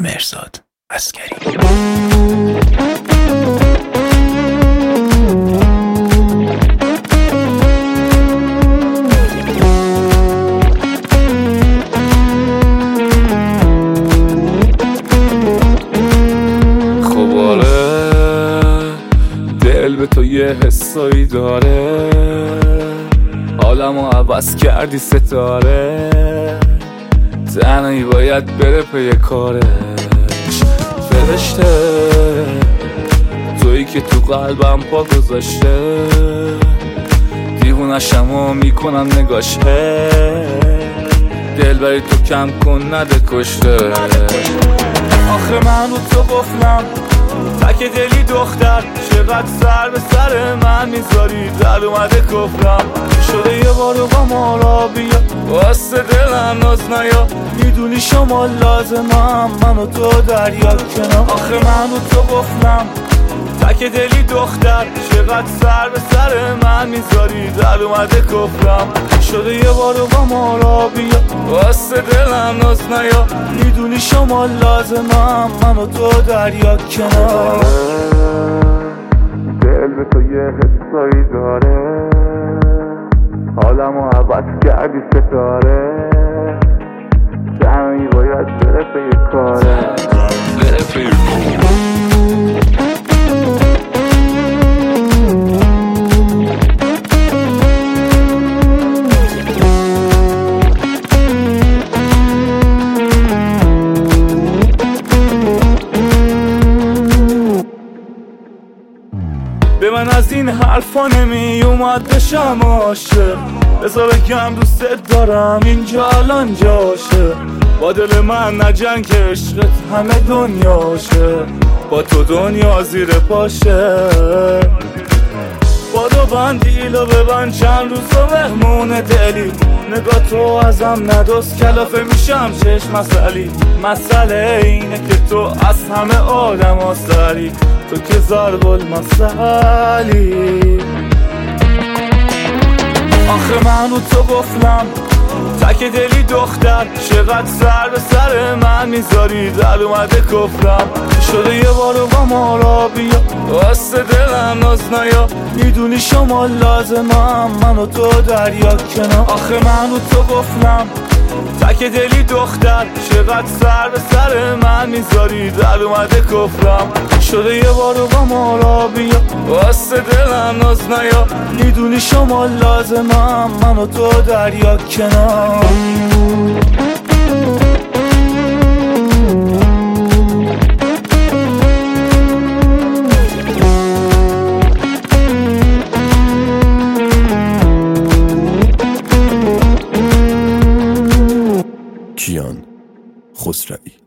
مرزاد عسکری. خب آره، دل به تو یه حسایی داره، حالمو عوض کردی ستاره، تنهایی باید بره پی کارش. فرشته تویی که تو قلبم پا گذاشته، دیوونشم و میکنم نگاشه، دل بری تو کم کن نده کشته. آخه من رو تو قفلم، تک دلی دختر، چقدر سر به سر من میذاری، در اومده کفرم شده یه بارو با ما را بیا، واسه دلم ناز نیا، میدونی شما لازمم، من و تو دریا کنار. آخه من رو تو قفلم، تک دلی دختر، چقدر سر به سر من میذاری، در اومده کفرم شده یه بارو با ما را بیا، واسه دلم ناز نیا، میدونی شما لازمم، من و تو دریا کنار. دل به تو یه حسایی داره، حالمو عوض کردی ستاره، تنهایی باید بره پی کاره، بره پی به من از این حرفا نمی اومد بشم عاشق، بذار بگم دوست دارم اینجا الان جاشه، با دل من نجنگ که عشقت همه دنیاشه، با تو دنیا زیر پاشه. با دو بندیلو ببند چند روز و مهمون دلی، نگاه تو ازم ندوز کلافه میشم چشم مسئلی، مسئله اینه که تو از همه آدم ها سری، تو که ضرب المثلی. آخه من رو تو گفتم، تک دلی دختر، چقدر سر به سر من میذاری، در اومده کفرم شده یه بارو با ما را بیا، واسه دلم ناز نیا، میدونی شما لازمم، من و تو دریا کنار. آخه من رو تو گفتم، تک دلی دختر، چقدر سر به سر من میذاری، در اومده کفرم شده یه بارو با ما را بیا، واسه دلم ناز نیا، میدونی شما لازمم، من و تو دریا کنار. کیان خسروی.